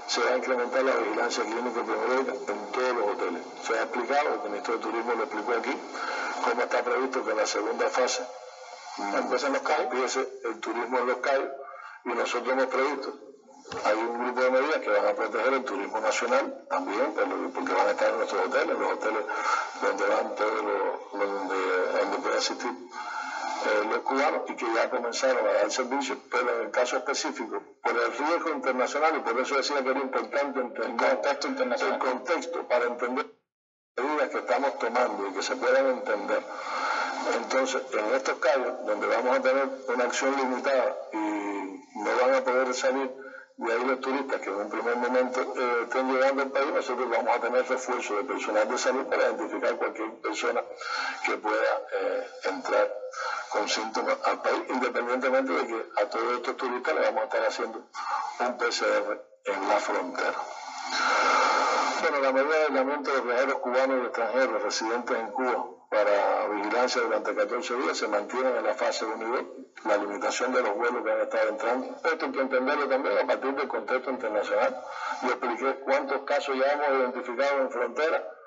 se va a incrementar la vigilancia clínica epidemiológica en todos los hoteles. Se ha explicado, el ministro de Turismo lo explicó aquí, cómo está previsto que en la segunda fase empiece el turismo en los cayos, y nosotros hemos previsto, hay un grupo de medidas que van a proteger el turismo nacional también, porque van a estar en nuestros hoteles, los hoteles donde van todos donde pueden asistir los cubanos, y que ya comenzaron a dar servicio, pero en el caso específico, por el riesgo internacional, y por eso decía que era importante entender el contexto para entender las medidas que estamos tomando y que se puedan entender. Entonces, en estos casos, donde vamos a tener una acción limitada y no van a poder salir de ahí los turistas que en un primer momento estén llegando al país, nosotros vamos a tener refuerzo de personal de salud para identificar cualquier persona que pueda entrar con síntomas al país, independientemente de que a todos estos turistas le vamos a estar haciendo un PCR en la frontera. Bueno, la medida de aislamiento de viajeros cubanos y extranjeros residentes en Cuba para vigilancia durante 14 días se mantiene en la fase 1 y 2, la limitación de los vuelos que han estado entrando. Esto hay que entenderlo también a partir del contexto internacional. Yo expliqué cuántos casos ya hemos identificado en frontera